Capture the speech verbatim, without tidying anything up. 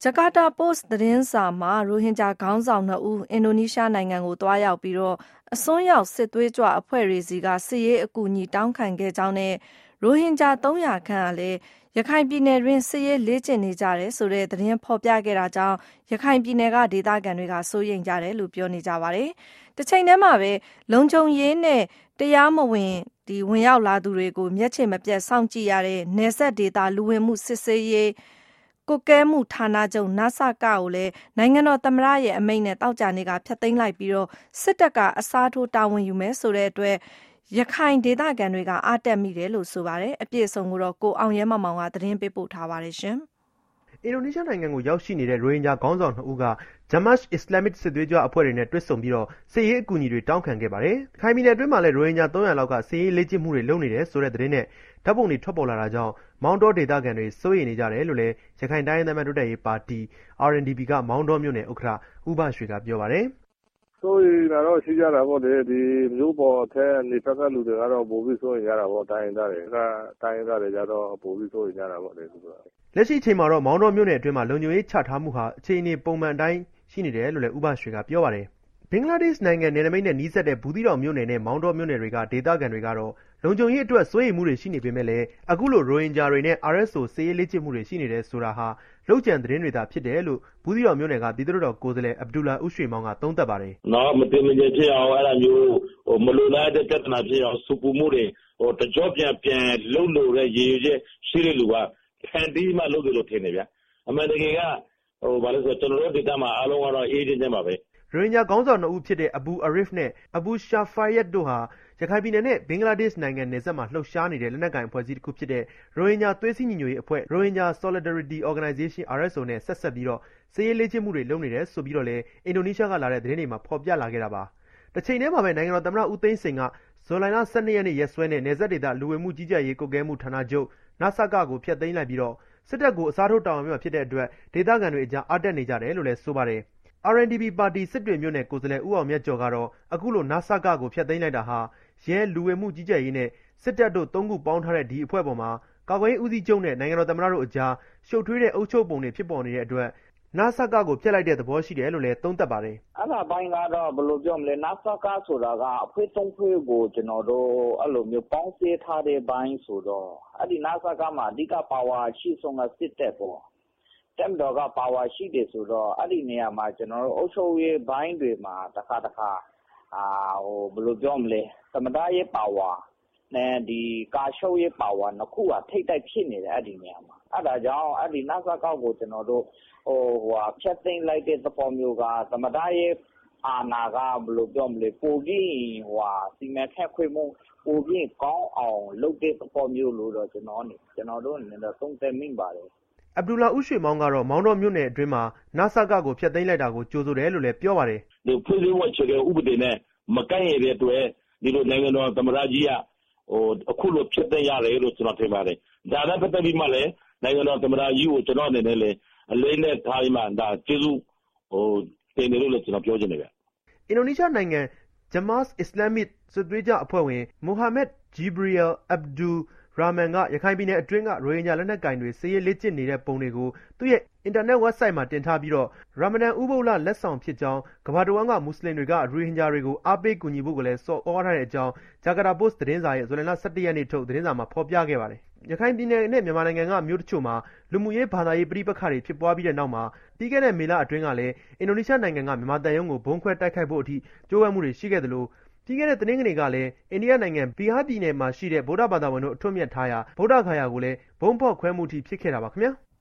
ဂျကာတာပို့စ်သတင်းစာမှာရိုဟင်ဂျာခေါင်းဆောင်နှစ်ဦးအင်ဒိုနီးရှားနိုင်ငံကိုသွားရောက်ပြီးတော့အစွန်းရောက်စစ်သွေးကြွအဖွဲ့တွေစီကစစ်ရေးအကူအညီတောင်းခံခဲ့ကြောင်းနဲ့ရိုဟင်ဂျာသုံးရာခန့်ကလည်းရခိုင်ပြည်နယ်တွင်စစ်ရေးလေ့ကျင့်နေကြတယ်ဆိုတဲ့သတင်းဖော်ပြခဲ့တာကြောင့်ရခိုင်ပြည်နယ်ကဒေသခံတွေကစိုးရိမ်ကြတယ်လို့ပြောနေကြပါတယ်။တစ်ချိန်တည်းမှာပဲလုံခြုံရေးနဲ့တရားမဝင်ဒီဝင်ရောက်လာသူတွေကိုမျက်ခြေမပြတ်စောင့်ကြည့်ရတဲ့နယ်စပ်ဒေသလူဝင်မှုစစ်ဆေးရေးကိုကဲမှုဌာနချုပ်နစကကိုလည်းနိုင်ငံတော်သမ္မတရဲ့အမိန့်နဲ့တောက်ကြနေကဖျက်သိမ်းလိုက်ပြီးတော့စစ်တပ်ကအစားထိုးတာဝန်ယူမယ်ဆိုတဲ့အတွက်ရခိုင်ဒေသခံတွေကအားတက်မိတယ်လို့ဆိုပါတယ်အပြည့်အစုံကိုတော့ကိုအောင်ရဲမောင်မောင်ကသတင်းပေးပို့ထားပါတယ်ရှင်အင်ဒိုနီးရှားနိုင်ငံကိုရောက်ရှိနေတဲ့ရိုဟင်ဂျာခေါင်းဆောင်နှစ်ဦးကဂျမတ်အစ္စလာမစ်စစ်သွေးကြွအဖွဲ့တွေနဲ့တွေ့ဆုံပြီးတော့စစ်ရေးအကူအညီတွေတောင်းခံခဲ့ပါတယ်။ခိုင်ပြည်နယ်အတွင်းမှာလည်းရိုဟင်ဂျာသုံးရာလောက်ကစစ်ရေးလေ့ကျင့်မှုတွေလုပ်နေတယ်ဆိုတဲ့သတင်းနဲ့ဓာတ်ပုံတွေထွက်ပေါ်လာတာကြောင့်မောင်းတောဒေသခံတွေစိုးရိမ်နေကြတယ်လို့လည်းရခိုင်တိုင်းရင်းသားများတိုးတက်ရေးပါတီ R N D P ကမောင်းတောမြို့နယ်ဥက္ကဋ္ဌဦးဘရွှေကပြောပါတယ်။ဆိုရင်တော့ရှိကြတာပေါ့လေဒီမျိုးပေါ်အထက်နေဖက်ကလူတွေကတော့ပိုပြီးစိုးရိမ်ကြတာပေါ့တိုင်းရင်းသားတွေကတိုင်းရင်းသားတွေကြတော့ပိုပြီးစိုးရိမ်ကြတာပေါ့လေသူကလက်ရှိအချိန်မှာတော့မောင်းတောမြို့နယ်အတွင်းမှာလုံခြုံရေးချထားမှုဟာအခြေအနေပုံမှန်တိုင်းရှိနေတယ်လို့လည်းဦးဘရွှေကပြောပါတယ်။ဘင်္ဂလားဒေ့ရှ်နိုင်ငံနယ်နိမိတ်နဲ့နီးစပ်တဲ့ဘူးသီးတောင်မြို့နယ်နဲ့မောင်းတောမြို့နယ်တွေကဒေသခံတွေကတော့လုံခြုံရေးအတွက်စိုးရိမ်မှုတွေရှိနေပေမဲ့လည်းအခုလိုရိုဟင်ဂျာတွေနဲ့ R S O စစ်ရေးလေ့ကျင့်မှုတွေရှိနေတယ်ဆိုတာဟာလောက်ကျန်သတင်းတွေသာဖြစ်တယ်လို့ဘူးသီးတောင်မြို့နယ်ကပြည်သူ့တော်ကိုယ်စားလှယ်အဗ္ဗဒူလာဦးရွှေမောင်ကသုံးသပ်ပါတယ်။နော်မတင်မကျဖြစ်အောင်အဲ့ဒါမျိုးဟိုမလိုလားတဲ့ပြဿနာဖြစ်အောင်စုပူမှုတွေဟိုတကြောပြန်ပြန်လှုပ်လို့တဲ့ရေရွချက်ရှိတဲ့လူကဖန်တီးမှလုပ်တယ်လို့ထင်တယ်ဗျာအမှန်တကယ်ကဟိုဘာလို့ဆိုကျွန်တော်တို့ဒေသမှာအားလုံးကတော့အေးချင်းချင်းပါပဲရိုဟင်ဂျာခေါင်းဆောင်နှစ်ဦးဖြစ်တဲ့အဘူအရစ်နဲ့အဘူရှာဖာယက်တို့ဟာရခိုင်ပြည်နယ်နဲ့ဘင်္ဂလားဒေ့ရှ်နိုင်ငံနယ်စပ်မှာလှုပ်ရှားနေတဲ့လက်နက်ကိုင်အဖွဲ့အစည်းတစ်ခုဖြစ်တဲ့ရိုဟင်ဂျာသွေးစည်းညီညွတ်ရေးအဖွဲ့ Rohingya Solidarity Organization R S O နဲ့ဆက်ဆက်ပြီးတော့စစ်ရေးလေ့ကျင့်မှုတွေလုပ်နေတယ်ဆိုပြီးတော့လည်းအင်ဒိုနီးရှားကလာတဲ့သတင်းတွေမှာဖော်ပြလာခဲ့တာပါ။တစ်ချိန်တည်းမှာပဲနိုင်ငံတော်သမ္မတဦးသိန်းစိန်ကဇွန်လ၁၂ရက်နေ့ရက်စွဲနဲ့နယ်စပ်ဒေသလူဝင်မှုကြီးကြပ်ရေးကွပ်ကဲမှုဌာနချုပ်နစကကိုဖျက်သိမ်းလိုက်ပြီးတော့စစ်တပ်ကိုအစားထိုးတာဝန်မြှောက်ဖြစ်တဲ့အတွက်ဒေသခံတွေအကြားအားတက်နေကြတယ်လို့လည်းဆိုပါတယ်။ R N D P ပါတီစစ်တွေမြို့နယ်ကိုယ်စားလှယ်ဦးအောင်မြတ်ကျော်ကတော့အခုလိုနစကကိုဖျက်သိမ်းလိုက်တာဟာရဲလူဝင်မှုကြီးကြပ်ရေးနဲ့စစ်တပ်တို့သုံးခုပေါင်းထားတဲ့ဒီအဖွဲ့ပေါ်မှာကာကွယ်ရေးဦးစီးချုပ်နဲ့နိုင်ငံတော်သမ္မတတို့အကြားရှုပ်ထွေးတဲ့အုပ်ချုပ်ပုံတွေဖြစ်ပေါ်နေတဲ့အတွက်နစကကိုဖျက်လိုက်တဲ့သဘောရှိတယ်လို့လည်းသုံးသပ်ပါတယ်။အဲ့ဒါပိုင်းကတော့ဘယ်လိုပြောမလဲနစကဆိုတာကအဖွဲ့သုံးဖွဲ့ကိုကျွန်တော်တို့အဲ့လိုမျိုးပေါင်းစည်းထားတဲ့ဘိုင်းဆိုတော့အဲ့ဒီနစကမှာအဓိကပါဝါရှိဆုံးကစစ်တပ်ပေါ့။တက်မတော်ကပါဝါရှိတယ်ဆိုတော့အဲ့ဒီနေရာမှာကျွန်တော်တို့အုပ်ချုပ်ရေးဘိုင်းတွေမှာတစ်ခါတစ်ခါအာဟိုဘယ်လိုပြောမလဲသမ္မတရဲ့ပါဝါနဲ့ဒီကာရှုပ်ရဲ့ပါဝါနှစ်ခုကထိတ်တိုက်ဖြစ်နေတယ်အဲ့ဒီနေရာမှာအဲ့ဒါကြောင့်အဲ့ဒီနစကကိုကျွန်တော်တို့ဟိုဟိုဖျက်သိမ်းလိုက်တဲ့သဘောမျိုးကသမ္မတရဲ့အာဏာကဘယ်လိုပြောမလဲပိုပြီးဟိုဟာစီမံခန့်ခွဲမှုပိုပြီးကောင်းအောင်လုပ်တဲ့သဘောမျိုးလို့တော့ကျွန်တော်နေကျွန်တော်တို့အနေနဲ့သုံးသပ်မိပါတယ်အဗ္ဗဒူလာဦးရွှေမောင်ကတော့မောင်းတော်မြို့နယ်အတွင်းမှာနစကကိုဖျက်သိမ်းလိုက်တာကိုကြိုဆိုတယ်လို့လည်းပြောပါတယ်။ဒီဖွဲ့စည်းပုံအခြေခံဥပဒေနဲ့မကိုက်ရတဲ့အတွက်ဒီလိုနိုင်ငံတော်သမ္မတကြီးကဟိုအခုလိုဖျက်သိမ်းရတယ်လို့ကျွန်တော်ထင်ပါတယ်။ဒါနဲ့ပတ်သက်ပြီးမှလည်းနိုင်ငံတော်သမ္မတကြီးကိုကျွန်တော်အနေနဲ့လည်းအလေးနဲ့ထားပြီးမှဒါကျေးဇူးဟိုတင်တယ်လို့လည်းကျွန်တော်ပြောချင်တယ်ဗျ။အင်ဒိုနီးရှားနိုင်ငံဂျမတ်အစ္စလာမစ်စစ်သွေးကြွအဖွဲ့ဝင်မိုဟာမက်ဂျီဘရီယယ်အဗ္ဗဒူရာမန်ကရခိုင်ပြည်နယ်အတွင်းကရိုဟင်ဂျာလက်နက်ကင်တွေစစ်ရေးလေ့ကျင့်နေတဲ့ပုံတွေကိုသူ့ရဲ့အင်တာနက် website မှာတင်ထားပြီးတော့ရာမဒန်ဥပုသ်လလက်ဆောင်ဖြစ်ကြောင်းကမ္ဘာတစ်ဝန်းကမွတ်စလင်တွေကရိုဟင်ဂျာတွေကိုအားပေးကူညီဖို့ကိုလည်းဆော်ဩထားတဲ့အကြောင်းဂျကာတာပို့စ်သတင်းစာရဲ့ဇူလိုင်လ၁၁ရက်နေ့ထုတ်သတင်းစာမှာဖော်ပြခဲ့ပါတယ်။ရခိုင်ပြည်နယ်နဲ့မြန်မာနိုင်ငံကမြို့တချို့မှာလူမှုရေးဘာသာရေးပဋိပက္ခတွေဖြစ်ပွားပြီးတဲ့နောက်မှာပြီးခဲ့တဲ့မေလအတွင်းကလည်းအင်ဒိုနီးရှားနိုင်ငံကမြန်မာတပ်ရုံးကိုဘုံခွဲတိုက်ခိုက်ဖို့အထိကြိုးပမ်းမှုတွေရှိခဲ့သလိုပြီးခဲ့တဲ့တနင်္ဂနွေကလည်းအိန္ဒိယနိုင်ငံဘီဟာပြည်နယ်မှာရှိတဲ့ဗုဒ္ဓဘာသာဝင်တို့အထွတ်အမြတ်ထားရာဗုဒ္ဓဂါယာကိုလည်းဘုံဖောက်ခွဲမှုထိဖြစ်ခဲ့တာပါခင်ဗျာ။